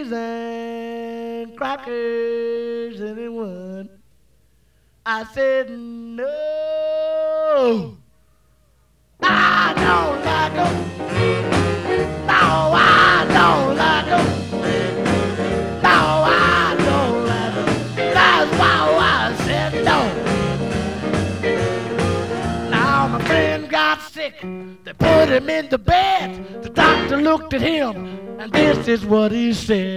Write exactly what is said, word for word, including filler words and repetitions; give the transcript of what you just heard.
cheese and crackers and it won. I said no. I don't like 'em. No, I don't like 'em. No, I don't like 'em. That's why I said no. Now my friend got sick. They put him in the bed. The doctor looked at him, and this is what he said.